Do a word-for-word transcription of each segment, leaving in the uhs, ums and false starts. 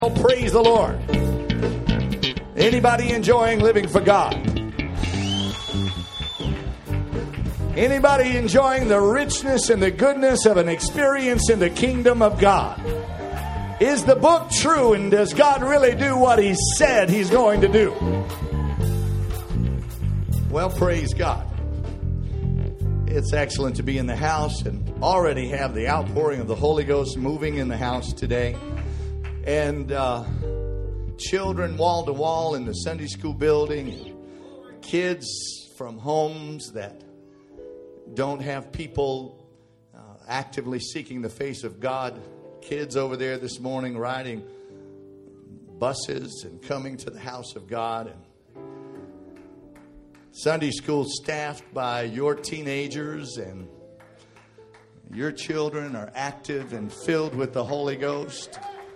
Praise the Lord. Anybody enjoying living for God? Anybody enjoying the richness and the goodness of an experience in the kingdom of God? Is the book true, and does God really do what He said He's going to do? Well, praise God. It's excellent to be in the house and already have the outpouring of the Holy Ghost moving in the house today. And uh, children wall to wall in the Sunday school building, kids from homes that don't have people uh, actively seeking the face of God, kids over there this morning riding buses and coming to the house of God, and Sunday school staffed by your teenagers, and your children are active and filled with the Holy Ghost.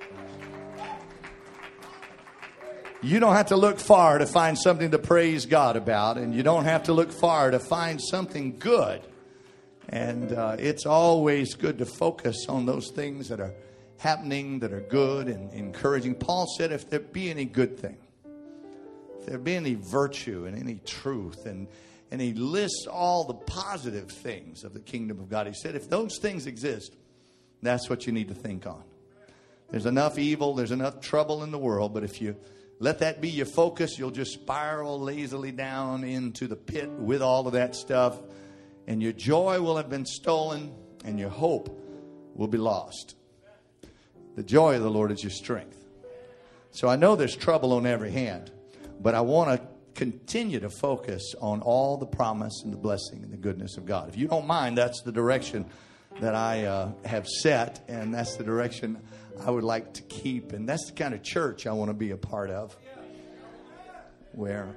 You don't have to look far to find something to praise God about, and you don't have to look far to find something good. And uh, it's always good to focus on those things that are happening, that are good and encouraging. Paul said, if there be any good thing, if there be any virtue and any truth, and, and he lists all the positive things of the kingdom of God. He said, if those things exist, that's what you need to think on. There's enough evil, there's enough trouble in the world, but if you let that be your focus, you'll just spiral lazily down into the pit with all of that stuff. And your joy will have been stolen, and your hope will be lost. The joy of the Lord is your strength. So I know there's trouble on every hand, but I want to continue to focus on all the promise and the blessing and the goodness of God. If you don't mind, that's the direction that I uh, have set, and that's the direction I would like to keep. And that's the kind of church I want to be a part of, where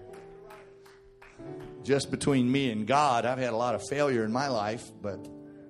just between me and God, I've had a lot of failure in my life, but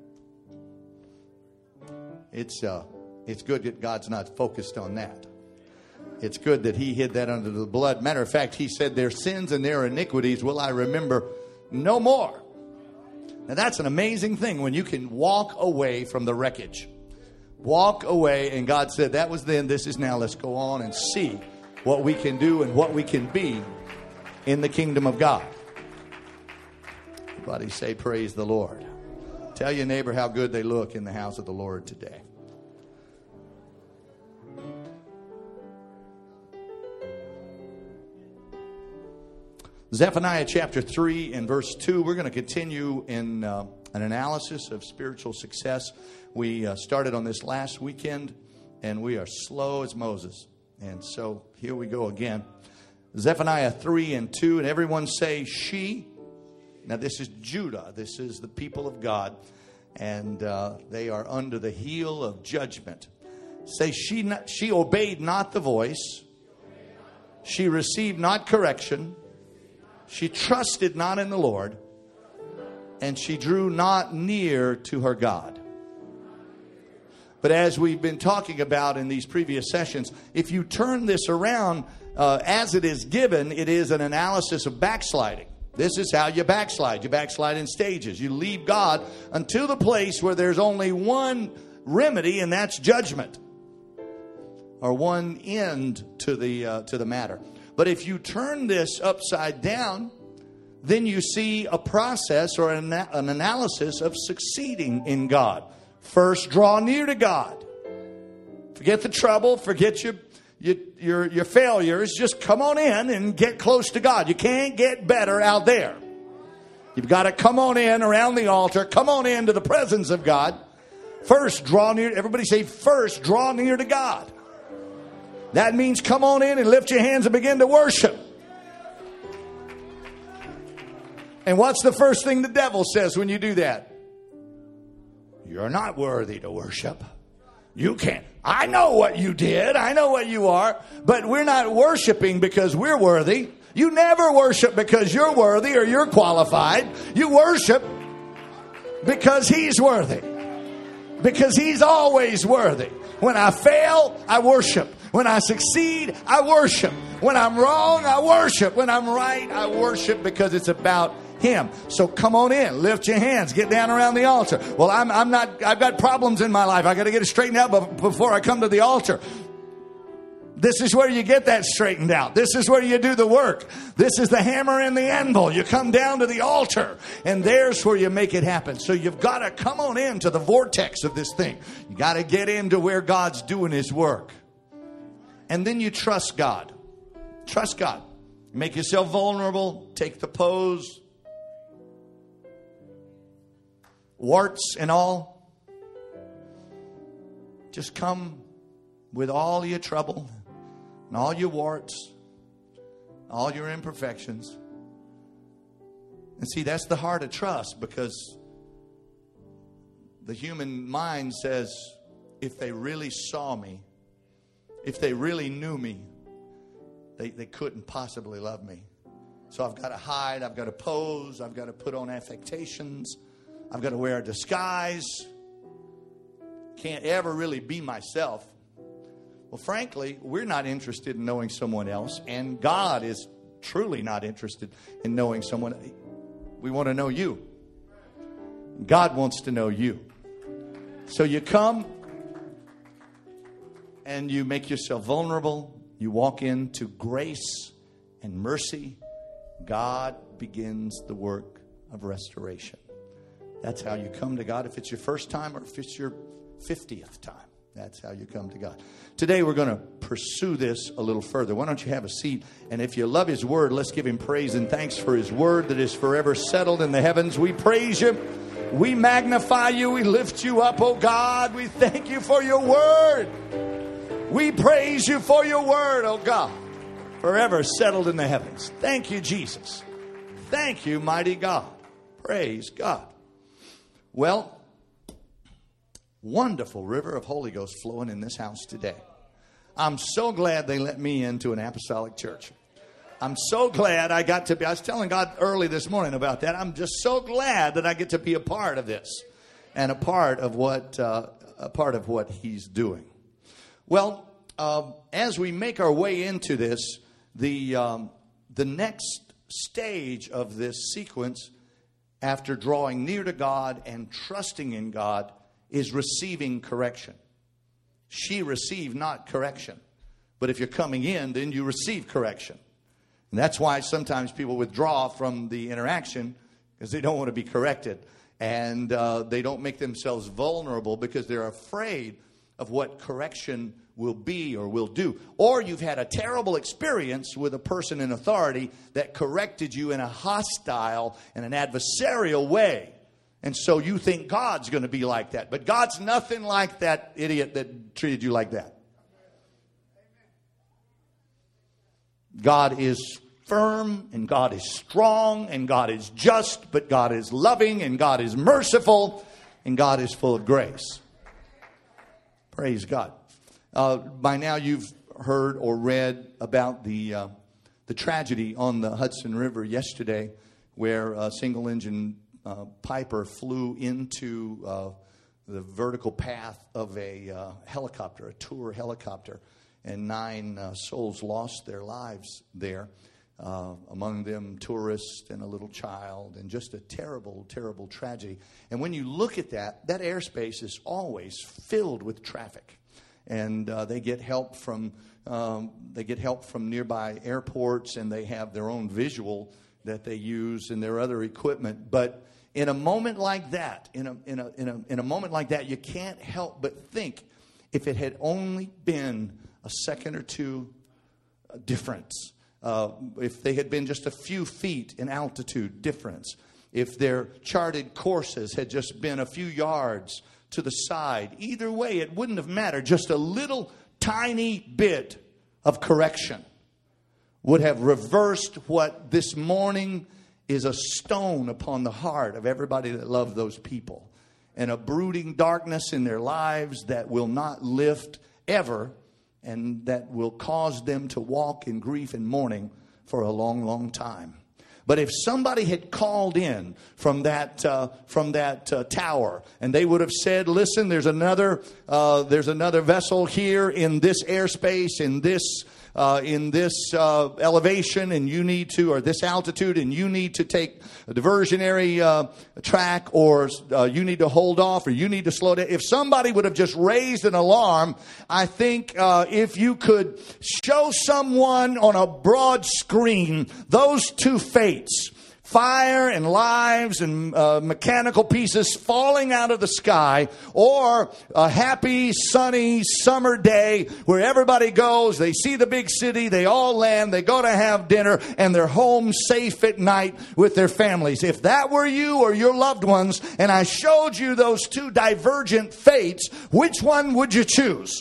it's uh, it's good that God's not focused on that. It's good that He hid that under the blood. Matter of fact, He said, their sins and their iniquities will I remember no more. Now that's an amazing thing when you can walk away from the wreckage. Walk away, and God said, that was then, this is now. Let's go on and see what we can do and what we can be in the kingdom of God. Everybody say, praise the Lord. Tell your neighbor how good they look in the house of the Lord today. Zephaniah chapter three and verse two. We're going to continue in uh, an analysis of spiritual success. We uh, started on this last weekend, and we are slow as Moses. And so here we go again. Zephaniah three and two, and everyone say she. Now this is Judah. This is the people of God, and uh, they are under the heel of judgment. Say she. Not, she obeyed not the voice. She received not correction. She trusted not in the Lord, and she drew not near to her God. But as we've been talking about in these previous sessions, if you turn this around uh, as it is given, it is an analysis of backsliding. This is how you backslide. You backslide in stages. You leave God until the place where there's only one remedy, and that's judgment, or one end to the uh, to the matter. But if you turn this upside down, then you see a process or an, an analysis of succeeding in God. First, draw near to God. Forget the trouble. Forget your, your, your, your failures. Just come on in and get close to God. You can't get better out there. You've got to come on in around the altar. Come on into the presence of God. First, draw near. Everybody say, first, draw near to God. That means come on in and lift your hands and begin to worship. And what's the first thing the devil says when you do that? You're not worthy to worship. You can't. I know what you did. I know what you are. But we're not worshiping because we're worthy. You never worship because you're worthy or you're qualified. You worship because He's worthy. Because He's always worthy. When I fail, I worship. When I succeed, I worship. When I'm wrong, I worship. When I'm right, I worship, because it's about Him. So come on in, lift your hands, get down around the altar. Well, I'm, I'm not, I've got problems in my life. I got to get it straightened out before I come to the altar. This is where you get that straightened out. This is where you do the work. This is the hammer and the anvil. You come down to the altar, and there's where you make it happen. So you've got to come on into the vortex of this thing. You got to get into where God's doing His work. And then you trust God. Trust God. Make yourself vulnerable. Take the pose. Warts and all. Just come with all your trouble and all your warts, all your imperfections. And see, that's the heart of trust, because the human mind says, if they really saw me, if they really knew me, they, they couldn't possibly love me. So I've got to hide, I've got to pose, I've got to put on affectations, I've got to wear a disguise. Can't ever really be myself. Well, frankly, we're not interested in knowing someone else, and God is truly not interested in knowing someone. We want to know you. God wants to know you. So you come and you make yourself vulnerable. You walk into grace and mercy. God begins the work of restoration. That's how you come to God, if it's your first time or if it's your fiftieth time. That's how you come to God. Today we're going to pursue this a little further. Why don't you have a seat? And if you love His Word, let's give Him praise and thanks for His Word that is forever settled in the heavens. We praise You. We magnify You. We lift You up, oh God. We thank You for Your Word. We praise You for Your Word, oh God. Forever settled in the heavens. Thank You, Jesus. Thank You, mighty God. Praise God. Well, wonderful river of Holy Ghost flowing in this house today. I'm so glad they let me into an apostolic church. I'm so glad I got to be, I was telling God early this morning about that. I'm just so glad that I get to be a part of this and a part of what, uh, a part of what He's doing. Well, uh, as we make our way into this, the, um, the next stage of this sequence, after drawing near to God and trusting in God, is receiving correction. She received not correction. But if you're coming in, then you receive correction. And that's why sometimes people withdraw from the interaction, because they don't want to be corrected. And uh, they don't make themselves vulnerable because they're afraid of what correction will be or will do. Or you've had a terrible experience with a person in authority that corrected you in a hostile and an adversarial way. And so you think God's going to be like that. But God's nothing like that idiot that treated you like that. God is firm, and God is strong, and God is just, but God is loving, and God is merciful, and God is full of grace. Praise God. Uh, by now you've heard or read about the uh, the tragedy on the Hudson River yesterday, where a single-engine uh, Piper flew into uh, the vertical path of a uh, helicopter, a tour helicopter, and nine uh, souls lost their lives there. Uh, among them tourists and a little child, and just a terrible, terrible tragedy. And when you look at that, that airspace is always filled with traffic. And uh, they get help from um, they get help from nearby airports, and they have their own visual that they use and their other equipment. But in a moment like that, in a in a in a in a moment like that, you can't help but think, if it had only been a second or two difference. Uh, if they had been just a few feet in altitude difference, if their charted courses had just been a few yards to the side, either way, it wouldn't have mattered. Just a little tiny bit of correction would have reversed what this morning is a stone upon the heart of everybody that loved those people, and a brooding darkness in their lives that will not lift ever, and that will cause them to walk in grief and mourning for a long, long time. But if somebody had called in from that uh, from that uh, tower, and they would have said, "Listen, there's another uh, there's another vessel here in this airspace, in this uh, in this uh, elevation, and you need to, or this altitude, and you need to take a diversionary uh, track, or uh, you need to hold off, or you need to slow down." If somebody would have just raised an alarm, I think uh, if you could show someone on a broad screen those two fates, fire and lives and uh, mechanical pieces falling out of the sky, or a happy, sunny summer day where everybody goes, they see the big city, they all land, they go to have dinner, and they're home safe at night with their families. If that were you or your loved ones, and I showed you those two divergent fates, which one would you choose?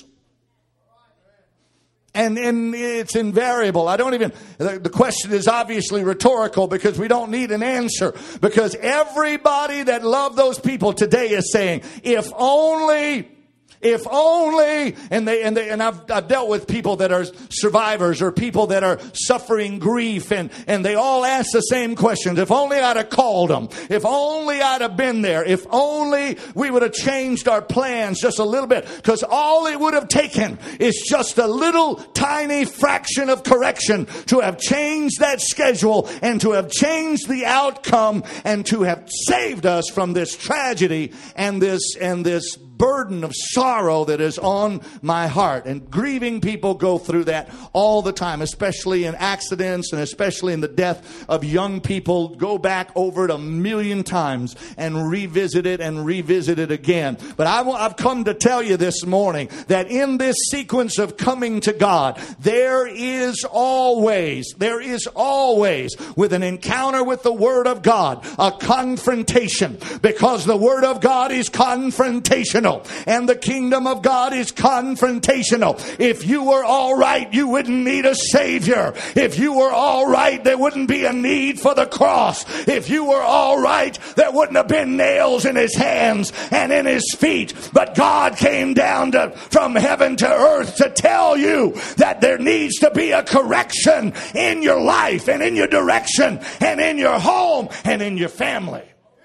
And, and it's invariable. I don't even, the, the question is obviously rhetorical because we don't need an answer. Because everybody that loved those people today is saying, if only... If only, and they and they and I've I've dealt with people that are survivors or people that are suffering grief, and and they all ask the same questions. If only I'd have called them. If only I'd have been there. If only we would have changed our plans just a little bit. Because all it would have taken is just a little tiny fraction of correction to have changed that schedule and to have changed the outcome and to have saved us from this tragedy and this and this burden of sorrow that is on my heart. And grieving people go through that all the time, especially in accidents and especially in the death of young people. Go back over it a million times and revisit it and revisit it again. But I, I've come to tell you this morning that in this sequence of coming to God, there is always, there is always, with an encounter with the Word of God, a confrontation, because the Word of God is confrontational. And the kingdom of God is confrontational. If you were all right, you wouldn't need a Savior. If you were all right, there wouldn't be a need for the cross. If you were all right, there wouldn't have been nails in his hands and in his feet. But God came down to, from heaven to earth to tell you that there needs to be a correction in your life and in your direction and in your home and in your family.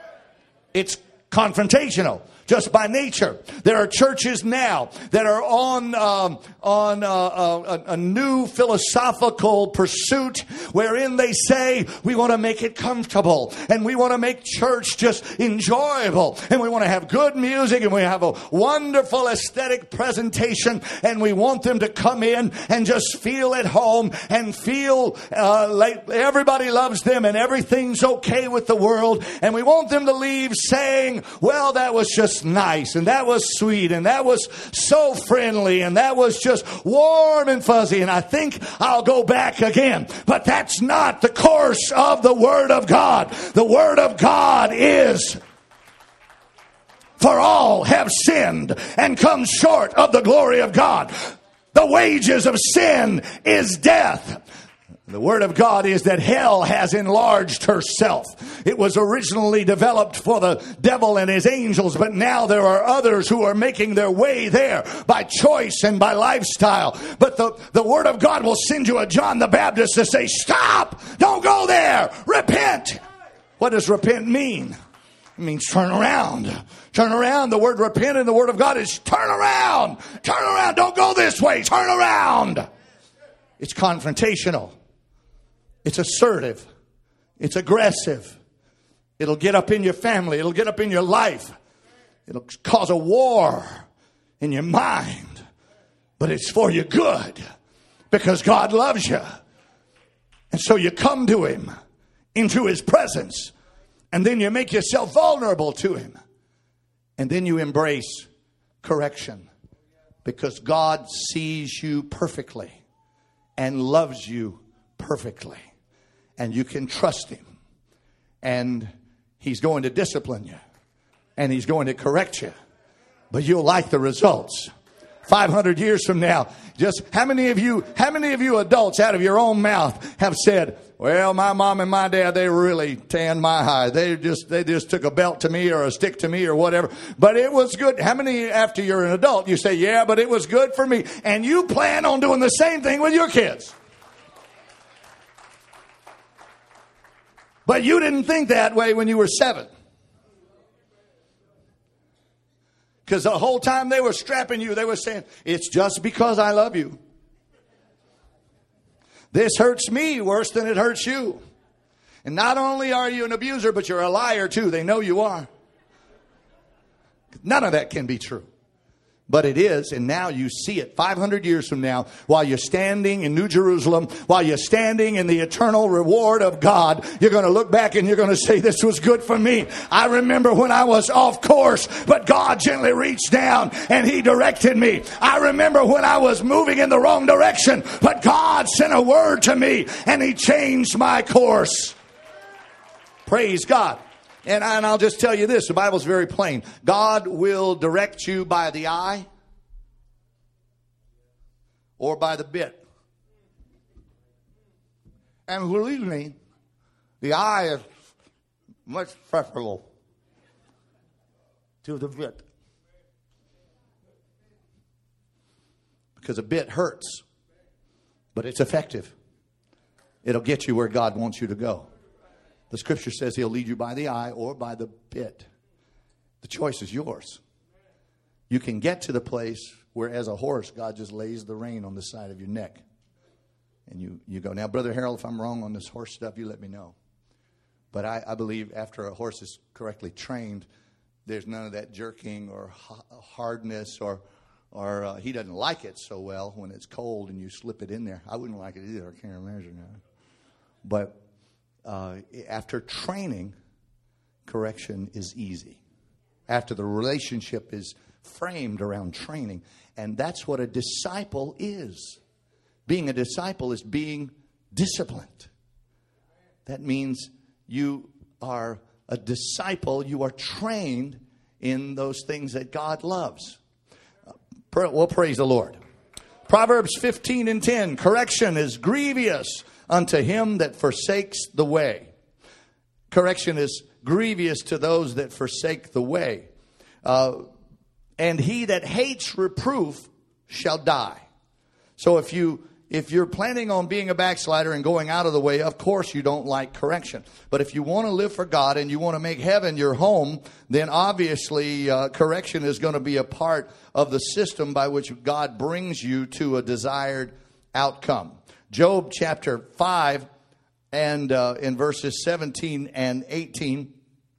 It's confrontational. Just by nature. There are churches now that are on um, on uh, a, a new philosophical pursuit wherein they say we want to make it comfortable and we want to make church just enjoyable and we want to have good music and we have a wonderful aesthetic presentation and we want them to come in and just feel at home and feel uh, like everybody loves them and everything's okay with the world, and we want them to leave saying, well, that was just nice and that was sweet and that was so friendly and that was just warm and fuzzy and I think I'll go back again. But that's not the course of the Word of God. The Word of God is, for all have sinned and come short of the glory of God. The wages of sin is death. The Word of God is that hell has enlarged herself. It was originally developed for the devil and his angels, but now there are others who are making their way there by choice and by lifestyle. But the, the Word of God will send you a John the Baptist to say, stop! Don't go there! Repent! What does repent mean? It means turn around. Turn around. The word repent in the Word of God is turn around. Turn around. Don't go this way. Turn around. It's confrontational. It's assertive. It's aggressive. It'll get up in your family. It'll get up in your life. It'll cause a war in your mind. But it's for your good because God loves you. And so you come to Him into His presence. And then you make yourself vulnerable to Him. And then you embrace correction. Because God sees you perfectly and loves you perfectly. And you can trust Him. And He's going to discipline you. And He's going to correct you. But you'll like the results. five hundred years from now, just how many of you, how many of you adults out of your own mouth have said, well, my mom and my dad, they really tanned my hide. They just, they just took a belt to me or a stick to me or whatever. But it was good. How many after you're an adult, you say, yeah, but it was good for me. And you plan on doing the same thing with your kids. But you didn't think that way when you were seven. Because the whole time they were strapping you, they were saying, it's just because I love you. This hurts me worse than it hurts you. And not only are you an abuser, but you're a liar too. They know you are. None of that can be true. But it is, and now you see it five hundred years from now, while you're standing in New Jerusalem, while you're standing in the eternal reward of God, you're going to look back and you're going to say, this was good for me. I remember when I was off course, but God gently reached down and He directed me. I remember when I was moving in the wrong direction, but God sent a word to me and He changed my course. Praise God. And, I, and I'll just tell you this, the Bible's very plain. God will direct you by the eye or by the bit. And believe me, the eye is much preferable to the bit. Because a bit hurts, but it's effective. It'll get you where God wants you to go. The scripture says He'll lead you by the eye or by the bit. The choice is yours. You can get to the place where, as a horse, God just lays the rein on the side of your neck. And you, you go, now, Brother Harold, if I'm wrong on this horse stuff, you let me know. But I, I believe after a horse is correctly trained, there's none of that jerking or hardness or, or uh, he doesn't like it so well when it's cold and you slip it in there. I wouldn't like it either. I can't imagine that. But Uh, after training, correction is easy. After the relationship is framed around training. And that's what a disciple is. Being a disciple is being disciplined. That means you are a disciple. You are trained in those things that God loves. Well, praise the Lord. Proverbs fifteen and ten. Correction is grievous unto him that forsakes the way. Correction is grievous to those that forsake the way. Uh, and he that hates reproof shall die. So if you if you're planning on being a backslider and going out of the way, of course you don't like correction. But if you want to live for God and you want to make heaven your home, then obviously uh, correction is going to be a part of the system by which God brings you to a desired outcome. Job chapter five and uh, in verses seventeen and eighteen.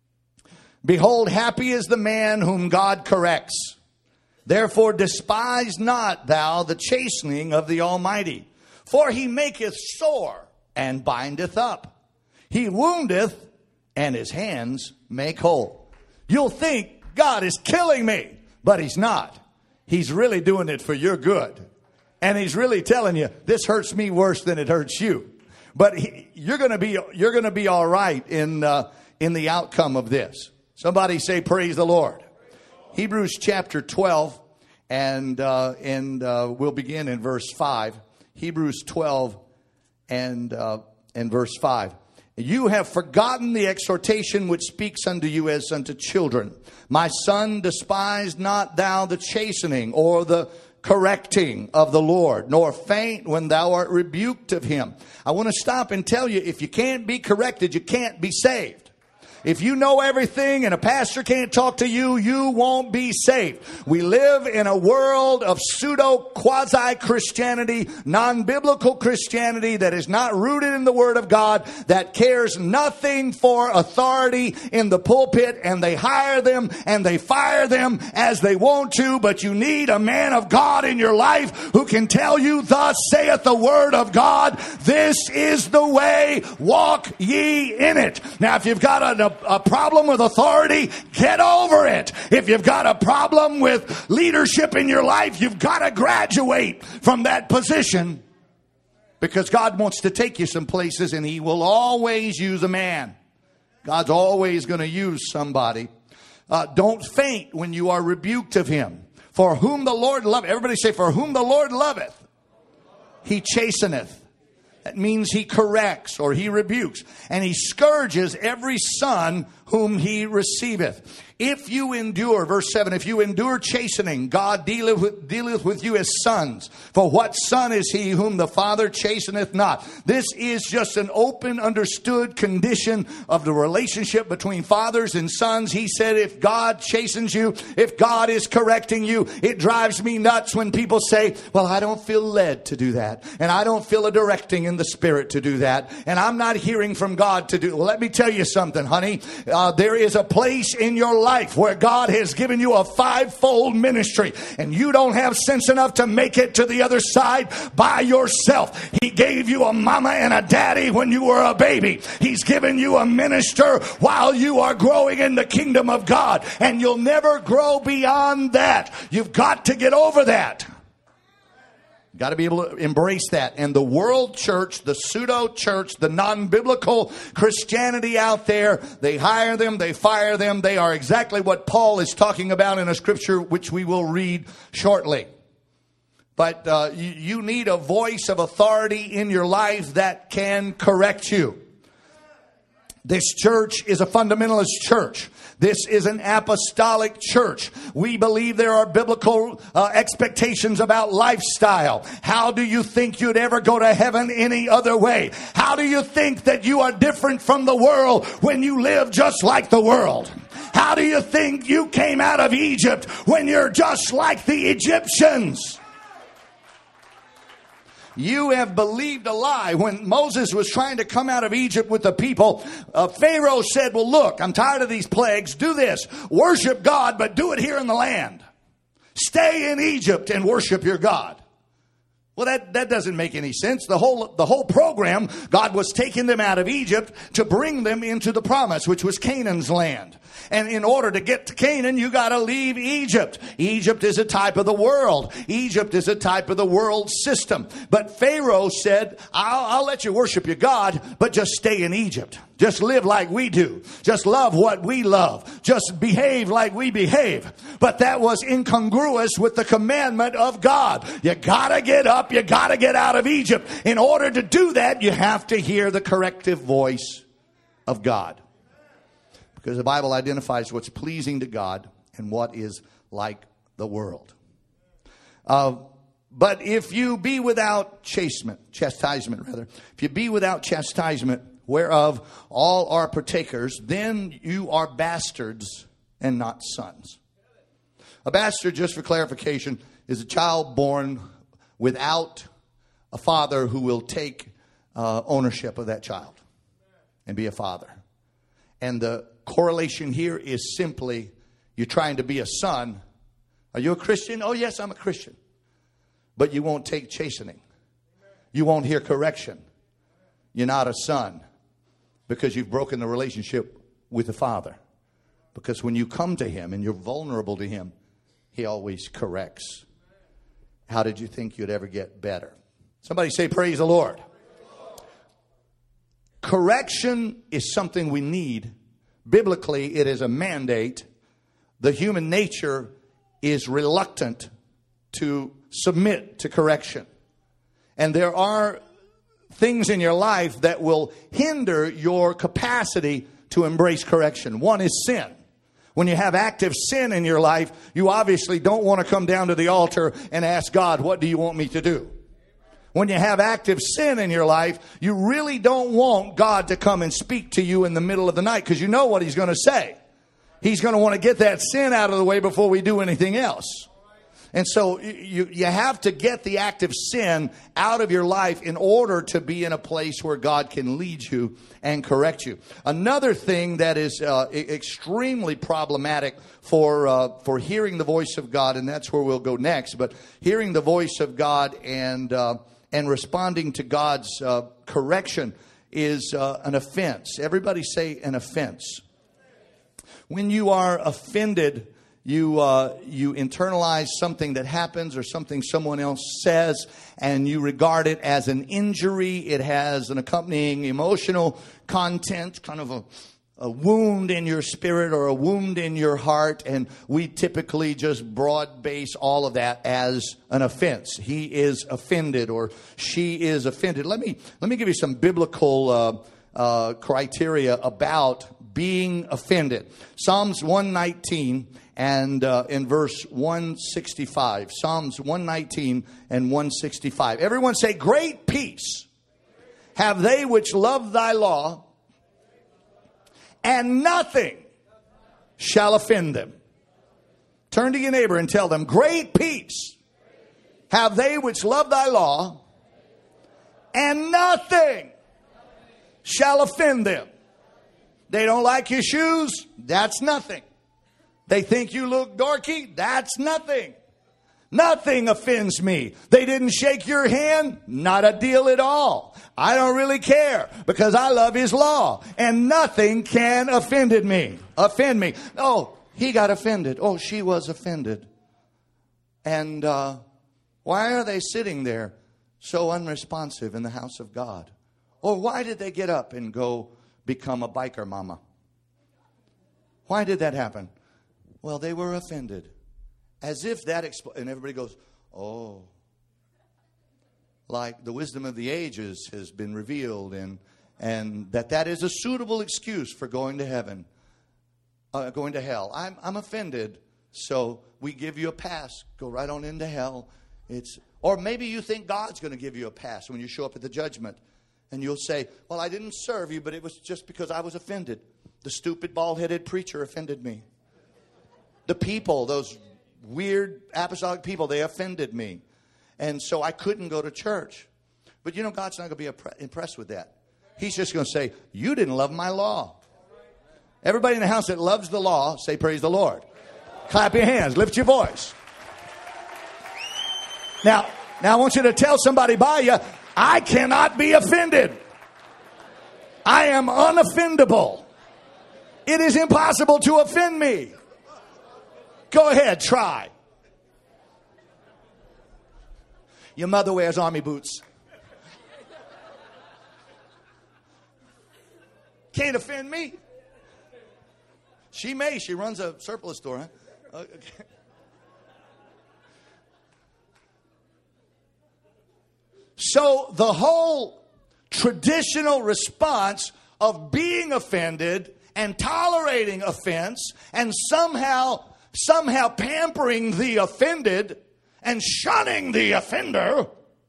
Behold, happy is the man whom God corrects. Therefore despise not thou the chastening of the Almighty. For He maketh sore and bindeth up. He woundeth and His hands make whole. You'll think God is killing me, but He's not. He's really doing it for your good. And He's really telling you, this hurts me worse than it hurts you. But he, you're going to be you're going to be all right in uh, in the outcome of this. Somebody say, "Praise the Lord." Hebrews chapter twelve, and uh, and uh, we'll begin in verse five. Hebrews twelve and uh, and verse five. You have forgotten the exhortation which speaks unto you as unto children. My son, despise not thou the chastening or the correcting of the Lord, nor faint when thou art rebuked of Him. I want to stop and tell you, if you can't be corrected, you can't be saved. If you know everything and a pastor can't talk to you, you won't be saved. We live in a world of pseudo quasi Christianity, non-biblical Christianity that is not rooted in the Word of God, that cares nothing for authority in the pulpit, and they hire them and they fire them as they want to. But you need a man of God in your life who can tell you, thus saith the Word of God, this is the way, walk ye in it. Now, if you've got a a problem with authority, get over it. If you've got a problem with leadership in your life, you've got to graduate from that position, because God wants to take you some places and He will always use a man. God's always going to use somebody. Uh, don't faint when you are rebuked of Him. For whom the Lord loveth. Everybody say, for whom the Lord loveth, He chasteneth. That means he corrects or he rebukes. And he scourges every son whom he receiveth. If you endure, verse seven, if you endure chastening, God dealeth with, dealeth with you as sons. For what son is he whom the Father chasteneth not? This is just an open, understood condition of the relationship between fathers and sons. He said, if God chastens you, if God is correcting you, it drives me nuts when people say, well, I don't feel led to do that. And I don't feel a directing in the Spirit to do that. And I'm not hearing from God to do. Well, let me tell you something, honey. Uh, there is a place in your life where God has given you a fivefold ministry, and you don't have sense enough to make it to the other side by yourself. He gave you a mama and a daddy when you were a baby. He's given you a minister while you are growing in the kingdom of God, and you'll never grow beyond that. You've got to get over that. Got to be able to embrace that. And the world church, the pseudo church, the non-biblical Christianity out there, they hire them, they fire them. They are exactly what Paul is talking about in a scripture which we will read shortly. But uh, you, you need a voice of authority in your life that can correct you. This church is a fundamentalist church. This is an apostolic church. We believe there are biblical uh, expectations about lifestyle. How do you think you'd ever go to heaven any other way? How do you think that you are different from the world when you live just like the world? How do you think you came out of Egypt when you're just like the Egyptians? You have believed a lie. When Moses was trying to come out of Egypt with the people, uh, Pharaoh said, well, look, I'm tired of these plagues. Do this. Worship God, but do it here in the land. Stay in Egypt and worship your God. Well, that, that doesn't make any sense. The whole, the whole program, God was taking them out of Egypt to bring them into the promise, which was Canaan's land. And in order to get to Canaan, you got to leave Egypt. Egypt is a type of the world. Egypt is a type of the world system. But Pharaoh said, I'll, I'll let you worship your God, but just stay in Egypt. Just live like we do. Just love what we love. Just behave like we behave. But that was incongruous with the commandment of God. You got to get up. You got to get out of Egypt. In order to do that, you have to hear the corrective voice of God. Because the Bible identifies what's pleasing to God and what is like the world. Uh, but if you be without chastisement, chastisement rather, if you be without chastisement, whereof all are partakers, then you are bastards and not sons. A bastard, just for clarification, is a child born without a father who will take uh, ownership of that child and be a father. And the correlation here is simply you're trying to be a son. Are you a Christian? Oh, yes, I'm a Christian. But you won't take chastening. You won't hear correction. You're not a son because you've broken the relationship with the Father. Because when you come to Him and you're vulnerable to Him, He always corrects. How did you think you'd ever get better? Somebody say, praise the Lord. Correction is something we need. Biblically, it is a mandate. The human nature is reluctant to submit to correction. And there are things in your life that will hinder your capacity to embrace correction. One is sin. When you have active sin in your life, you obviously don't want to come down to the altar and ask God, what do you want me to do? When you have active sin in your life, you really don't want God to come and speak to you in the middle of the night because you know what He's going to say. He's going to want to get that sin out of the way before we do anything else. And so you, you have to get the active sin out of your life in order to be in a place where God can lead you and correct you. Another thing that is uh, extremely problematic for uh, for hearing the voice of God, and that's where we'll go next, but hearing the voice of God and uh, and responding to God's uh, correction is uh, an offense. Everybody say an offense. When you are offended, You uh, you internalize something that happens or something someone else says, and you regard it as an injury. It has an accompanying emotional content, kind of a a wound in your spirit or a wound in your heart, and we typically just broad base all of that as an offense. He is offended or she is offended. Let me let me give you some biblical uh, uh, criteria about being offended. Psalms one nineteen and uh, in verse one sixty-five. Psalms one nineteen and one sixty-five. Everyone say, "Great peace have they which love thy law, and nothing shall offend them." Turn to your neighbor and tell them, "Great peace have they which love thy law, and nothing shall offend them." They don't like your shoes? That's nothing. They think you look dorky? That's nothing. Nothing offends me. They didn't shake your hand? Not a deal at all. I don't really care because I love his law, and nothing can offend me. Offend me. Oh, he got offended. Oh, she was offended. And uh, why are they sitting there so unresponsive in the house of God? Or why did they get up and go become a biker mama? Why did that happen? Well, they were offended. As if that, expl- and everybody goes, oh. Like the wisdom of the ages has been revealed, and and that that is a suitable excuse for going to heaven, uh, going to hell. I'm I'm offended, so we give you a pass. Go right on into hell. It's or maybe you think God's going to give you a pass when you show up at the judgment, and you'll say, "Well, I didn't serve you, but it was just because I was offended. The stupid bald-headed preacher offended me. The people, those weird apostolic people, they offended me. And so I couldn't go to church." But you know, God's not going to be impressed with that. He's just going to say, "You didn't love my law." Everybody in the house that loves the law, say praise the Lord. Clap your hands. Lift your voice. Now, now I want you to tell somebody by you, I cannot be offended. I am unoffendable. It is impossible to offend me. Go ahead, try. Your mother wears army boots. Can't offend me. She may. She runs a surplus store. Huh? Okay. So the whole traditional response of being offended and tolerating offense and somehow, somehow pampering the offended and shunning the offender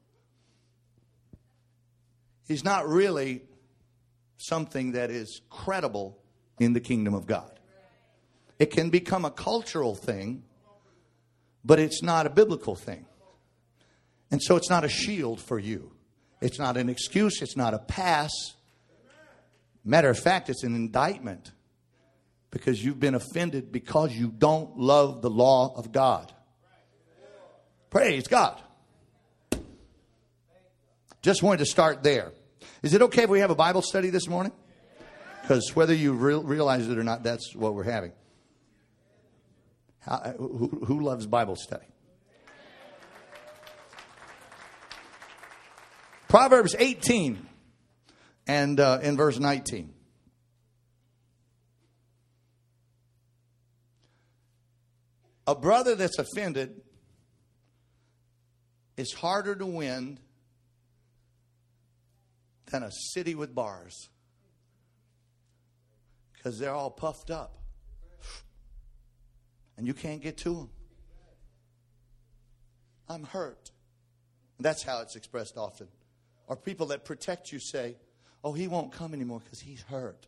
is not really something that is credible in the kingdom of God. It can become a cultural thing, but it's not a biblical thing. And so it's not a shield for you. It's not an excuse. It's not a pass. Matter of fact, it's an indictment because you've been offended because you don't love the law of God. Praise God. Just wanted to start there. Is it okay if we have a Bible study this morning? Because whether you re- realize it or not, that's what we're having. How, who, who loves Bible study? Proverbs eighteen and uh, in verse nineteen. A brother that's offended is harder to win than a city with bars. Because they're all puffed up. And you can't get to them. I'm hurt. That's how it's expressed often. Or people that protect you say, oh, he won't come anymore because he's hurt.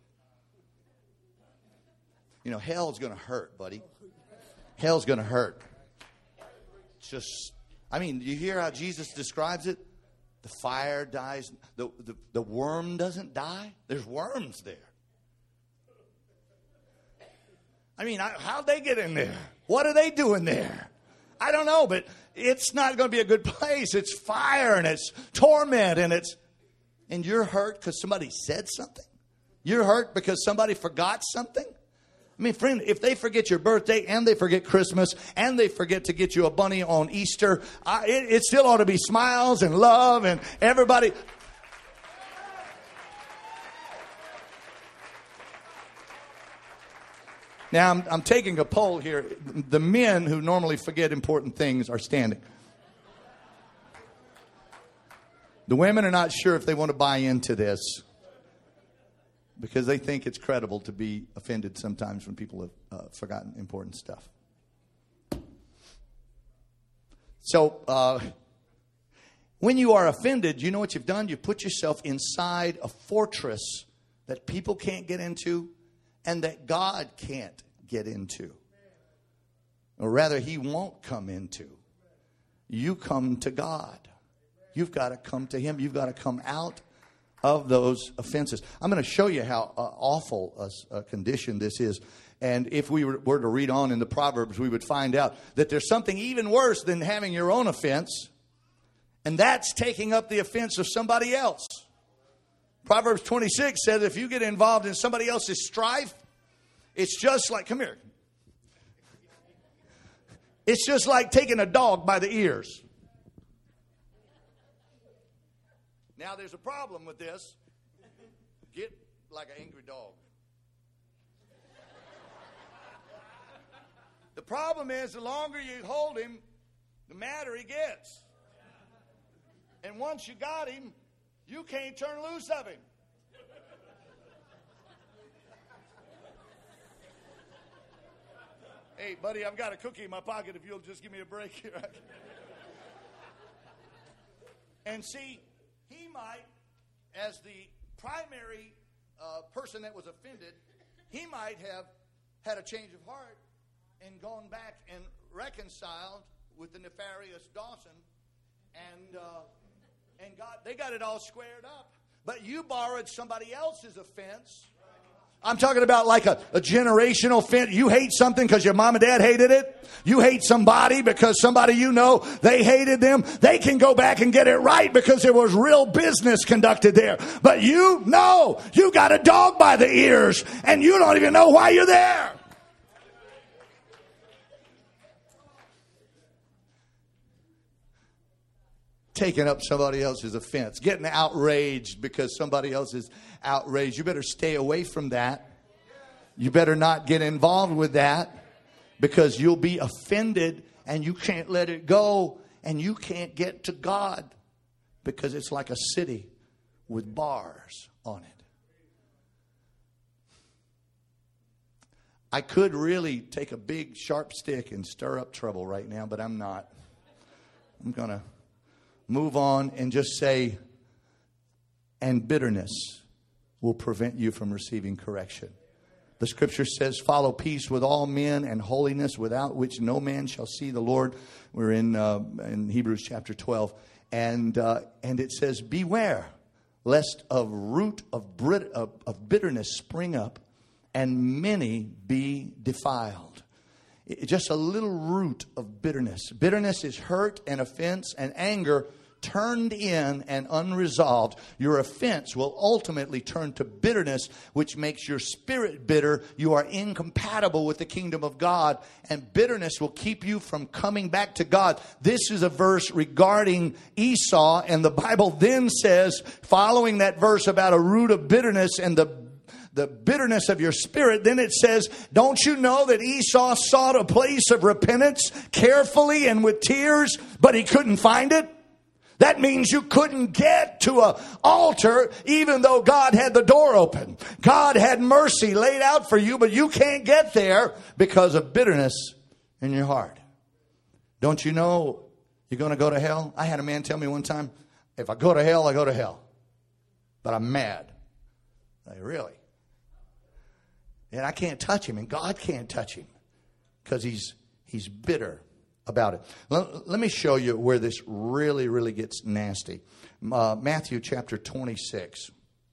You know, hell's going to hurt, buddy. Hell's going to hurt. It's just, I mean, you hear how Jesus describes it? The fire dies. The, the, the worm doesn't die. There's worms there. I mean, how'd they get in there? What are they doing there? I don't know, but it's not going to be a good place. It's fire and it's torment and it's... And you're hurt because somebody said something? You're hurt because somebody forgot something? I mean, friend, if they forget your birthday and they forget Christmas and they forget to get you a bunny on Easter, I, it, it still ought to be smiles and love and everybody... Now, I'm, I'm taking a poll here. The men who normally forget important things are standing. The women are not sure if they want to buy into this because they think it's credible to be offended sometimes when people have uh, forgotten important stuff. So, uh, when you are offended, you know what you've done? You put yourself inside a fortress that people can't get into and that God can't get into. Or rather, He won't come into. You come to God. You've got to come to Him. You've got to come out of those offenses. I'm going to show you how uh, awful a, a condition this is. And if we were to read on in the Proverbs, we would find out that there's something even worse than having your own offense. And that's taking up the offense of somebody else. Proverbs twenty-six says if you get involved in somebody else's strife, it's just like, come here. It's just like taking a dog by the ears. Now, there's a problem with this. Get like an angry dog. The problem is the longer you hold him, the madder he gets. And once you got him, you can't turn loose of him. Hey, buddy, I've got a cookie in my pocket if you'll just give me a break here. And see, he might, as the primary uh, person that was offended, he might have had a change of heart and gone back and reconciled with the nefarious Dawson, and uh, and got they got it all squared up. But you borrowed somebody else's offense. I'm talking about like a, a generational offense. You hate something because your mom and dad hated it. You hate somebody because somebody you know, they hated them. They can go back and get it right because there was real business conducted there. But you, no, you got a dog by the ears and you don't even know why you're there. Taking up somebody else's offense, getting outraged because somebody else is outraged. You better stay away from that. You better not get involved with that because you'll be offended and you can't let it go and you can't get to God because it's like a city with bars on it. I could really take a big sharp stick and stir up trouble right now, but I'm not. I'm going to move on and just say, and bitterness will prevent you from receiving correction. The scripture says, follow peace with all men and holiness, without which no man shall see the Lord. We're in uh, in Hebrews chapter twelve. And uh, and it says, beware lest a root of, Brit- of, of bitterness spring up and many be defiled. Just a little root of bitterness. Bitterness is hurt and offense and anger turned in and unresolved. Your offense will ultimately turn to bitterness, which makes your spirit bitter. You are incompatible with the kingdom of God, and bitterness will keep you from coming back to God. This is a verse regarding Esau, and the Bible then says, following that verse about a root of bitterness and the the bitterness of your spirit, then it says, don't you know that Esau sought a place of repentance carefully and with tears, but he couldn't find it? That means you couldn't get to an altar even though God had the door open. God had mercy laid out for you, but you can't get there because of bitterness in your heart. Don't you know you're going to go to hell? I had a man tell me one time, if I go to hell, I go to hell. But I'm mad. Like, really? And I can't touch him, and God can't touch him because he's he's bitter about it. Let, let me show you where this really, really gets nasty. Uh, Matthew chapter twenty-six.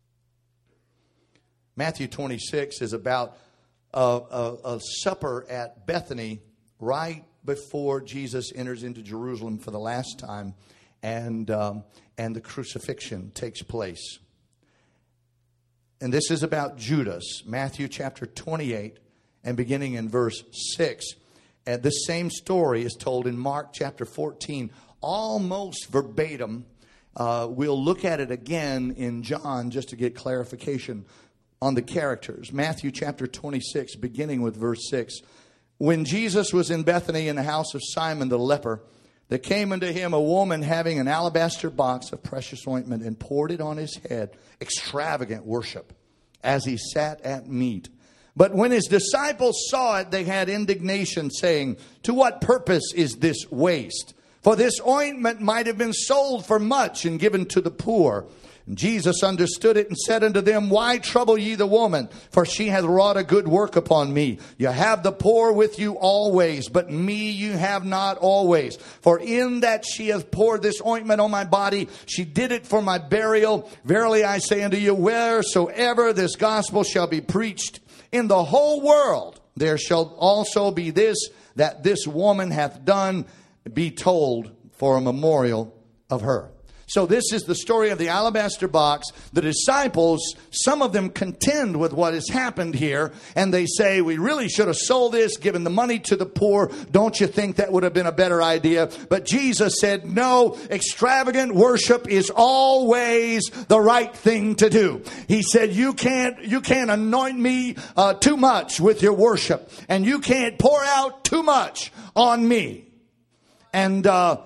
Matthew twenty-six is about a, a, a supper at Bethany right before Jesus enters into Jerusalem for the last time, and um, and the crucifixion takes place. And this is about Judas, Matthew chapter twenty-eight, and beginning in verse six. And the same story is told in Mark chapter fourteen, almost verbatim. Uh, we'll look at it again in John just to get clarification on the characters. Matthew chapter twenty-six, beginning with verse six. When Jesus was in Bethany in the house of Simon the leper, there came unto him a woman having an alabaster box of precious ointment, and poured it on his head. Extravagant worship, as he sat at meat. But when his disciples saw it, they had indignation, saying, to what purpose is this waste? For this ointment might have been sold for much and given to the poor. And Jesus understood it and said unto them, why trouble ye the woman? For she hath wrought a good work upon me. You have the poor with you always, but me you have not always. For in that she hath poured this ointment on my body, she did it for my burial. Verily I say unto you, wheresoever this gospel shall be preached in the whole world, there shall also be this, that this woman hath done, be told for a memorial of her. So this is the story of the alabaster box. The disciples, some of them contend with what has happened here. And they say, we really should have sold this, given the money to the poor. Don't you think that would have been a better idea? But Jesus said, no, extravagant worship is always the right thing to do. He said, you can't, you can't anoint me uh, too much with your worship. And you can't pour out too much on me. And, uh,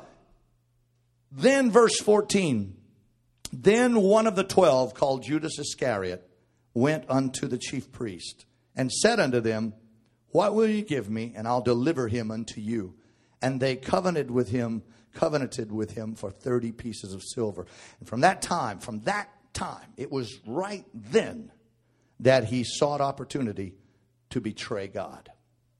Then verse fourteen, then one of the twelve, called Judas Iscariot, went unto the chief priest and said unto them, what will you give me, and I'll deliver him unto you? And they covenanted with him, covenanted with him for thirty pieces of silver. And from that time, from that time, it was right then that he sought opportunity to betray God.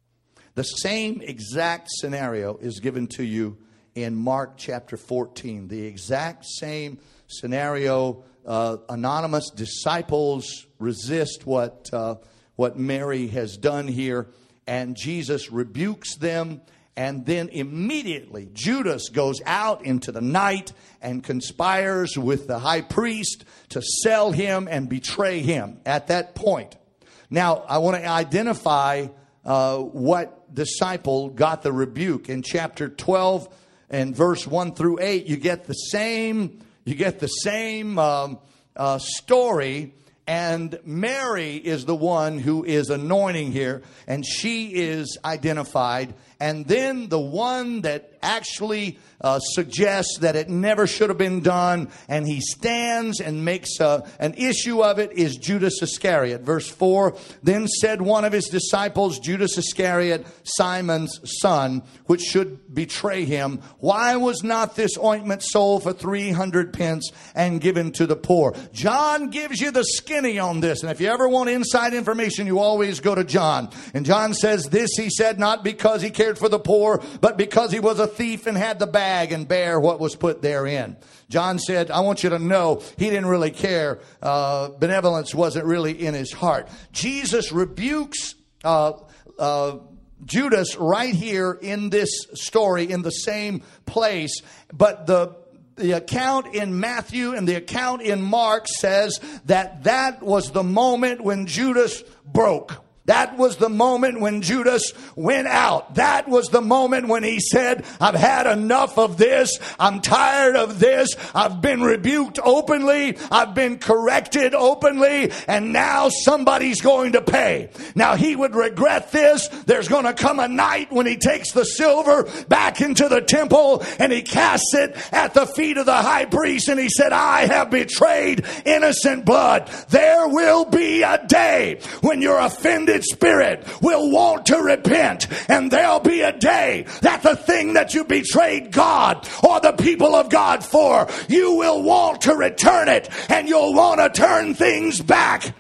The same exact scenario is given to you in Mark chapter fourteen. The exact same scenario. Uh, anonymous disciples resist what uh, what Mary has done here, and Jesus rebukes them. And then immediately Judas goes out into the night and conspires with the high priest to sell him and betray him at that point. Now, I want to identify uh, what disciple got the rebuke. In chapter twelve and verse one through eight, you get the same, you get the same um, uh, story. And Mary is the one who is anointing here, and she is identified. And then the one that actually uh, suggests that it never should have been done, and he stands and makes a, an issue of it, is Judas Iscariot. Verse four, then said one of his disciples, Judas Iscariot, Simon's son, which should betray him, why was not this ointment sold for three hundred pence and given to the poor? John gives you the skinny on this. And if you ever want inside information, you always go to John. And John says this, he said, not because he cared for the poor, but because he was a thief and had the bag and bear what was put therein. John said, I want you to know he didn't really care. Uh, benevolence wasn't really in his heart. Jesus rebukes uh, uh, Judas right here in this story, in the same place. But the The account in Matthew and the account in Mark says that that was the moment when Judas broke. That was the moment when Judas went out. That was the moment when he said, I've had enough of this. I'm tired of this. I've been rebuked openly. I've been corrected openly. And now somebody's going to pay. Now he would regret this. There's going to come a night when he takes the silver back into the temple and he casts it at the feet of the high priest. And he said, I have betrayed innocent blood. There will be a day when your offended spirit will want to repent, and there'll be a day that the thing that you betrayed God or the people of God for, you will want to return it, and you'll want to turn things back.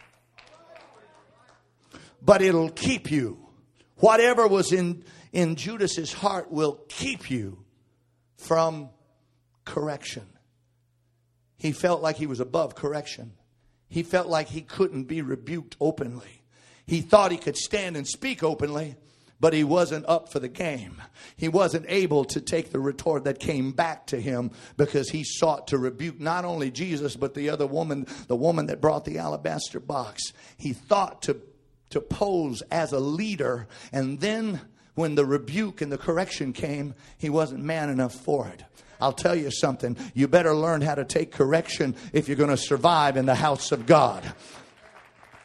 But it'll keep you. Whatever was in, in Judas's heart will keep you from correction. He felt like he was above correction. He felt like he couldn't be rebuked openly. He thought he could stand and speak openly, but he wasn't up for the game. He wasn't able to take the retort that came back to him because he sought to rebuke not only Jesus, but the other woman, the woman that brought the alabaster box. He thought to, to pose as a leader, and then when the rebuke and the correction came, he wasn't man enough for it. I'll tell you something. You better learn how to take correction if you're going to survive in the house of God.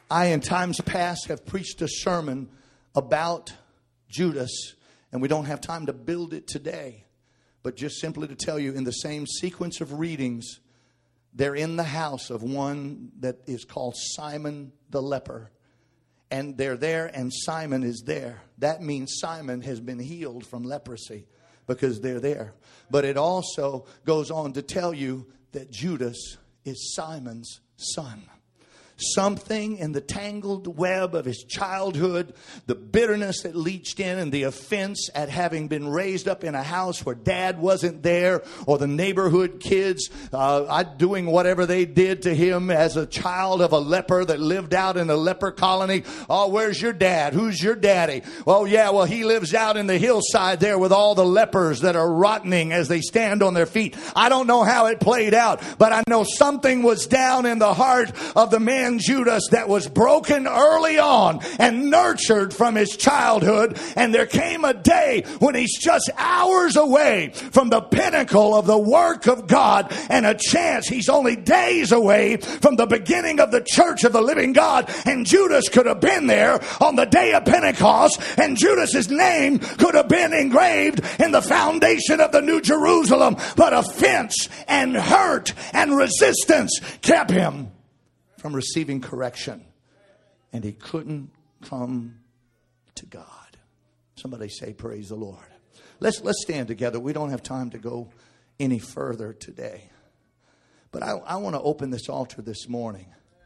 I, in times past, have preached a sermon about Judas, and we don't have time to build it today. But just simply to tell you, in the same sequence of readings, they're in the house of one that is called Simon the leper. And they're there, and Simon is there. That means Simon has been healed from leprosy because they're there. But it also goes on to tell you that Judas is Simon's son. Something in the tangled web of his childhood, the bitterness that leached in, and the offense at having been raised up in a house where dad wasn't there, or the neighborhood kids uh, doing whatever they did to him as a child of a leper that lived out in a leper colony. Oh, where's your dad? Who's your daddy? Well, yeah, well, he lives out in the hillside there with all the lepers that are rotting as they stand on their feet. I don't know how it played out, but I know something was down in the heart of the man Judas that was broken early on and nurtured from his childhood. And there came a day when he's just hours away from the pinnacle of the work of God, and a chance he's only days away from the beginning of the church of the living God. And Judas could have been there on the day of Pentecost, and Judas's name could have been engraved in the foundation of the New Jerusalem. But offense and hurt and resistance kept him from receiving correction, and he couldn't come to God. Somebody say, praise the Lord. Let's let's stand together. We don't have time to go any further today, but I, I want to open this altar this morning.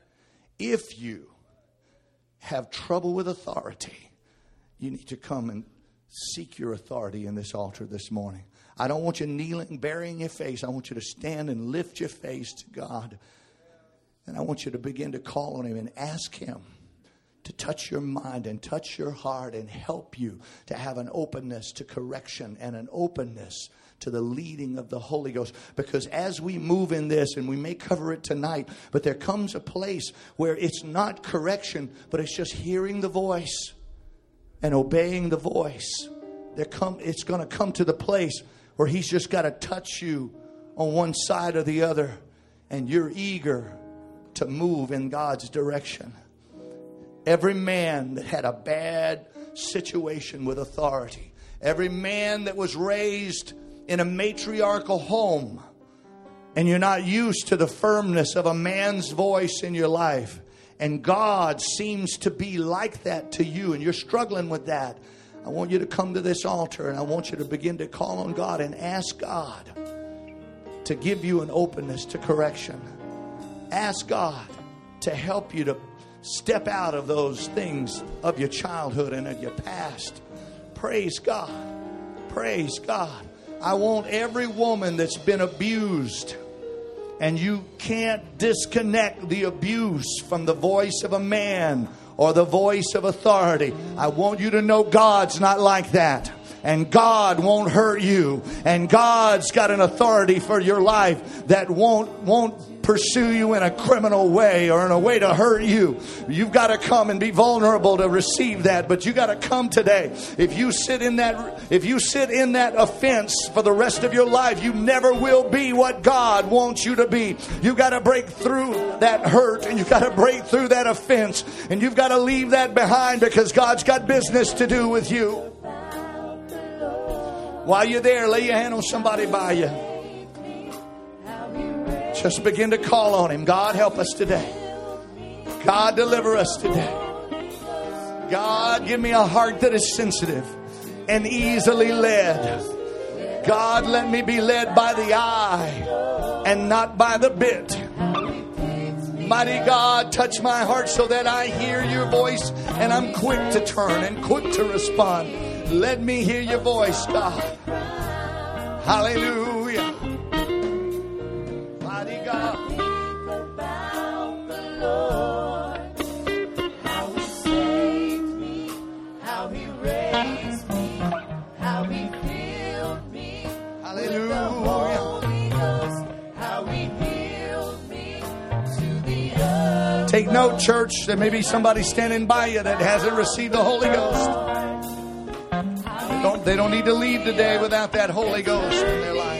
If you have trouble with authority, you need to come and seek your authority in this altar this morning. I don't want you kneeling, burying your face. I want you to stand and lift your face to God. And I want you to begin to call on him and ask him to touch your mind and touch your heart and help you to have an openness to correction and an openness to the leading of the Holy Ghost. Because as we move in this, and we may cover it tonight, but there comes a place where it's not correction, but it's just hearing the voice and obeying the voice. There come, it's going to come to the place where he's just got to touch you on one side or the other, and you're eager to move in God's direction. Every man that had a bad situation with authority, every man that was raised in a matriarchal home, and you're not used to the firmness of a man's voice in your life, and God seems to be like that to you, and you're struggling with that, I want you to come to this altar, and I want you to begin to call on God and ask God to give you an openness to correction. Ask God to help you to step out of those things of your childhood and of your past. Praise God. Praise God. I want every woman that's been abused, and you can't disconnect the abuse from the voice of a man or the voice of authority. I want you to know God's not like that. And God won't hurt you. And God's got an authority for your life that won't won't pursue you in a criminal way or in a way to hurt you. You've got to come and be vulnerable to receive that. But you got to come today. If you sit in that, if you sit in that offense for the rest of your life, you never will be what God wants you to be. You've got to break through that hurt, and you've got to break through that offense, and you've got to leave that behind, because God's got business to do with you. While you're there, lay your hand on somebody by you. Just begin to call on him. God, help us today. God, deliver us today. God, give me a heart that is sensitive and easily led. God, let me be led by the eye and not by the bit. Mighty God, touch my heart so that I hear your voice and I'm quick to turn and quick to respond. Let me hear your voice, God. Hallelujah. Mighty God. About the Lord, how he saved me, how he raised me, how he filled me. Hallelujah. With the Holy Ghost, how he healed me to the earth. Take note, church. There may be somebody standing by you that hasn't received the Holy Ghost. Don't, they don't need to leave today without that Holy Ghost in their life.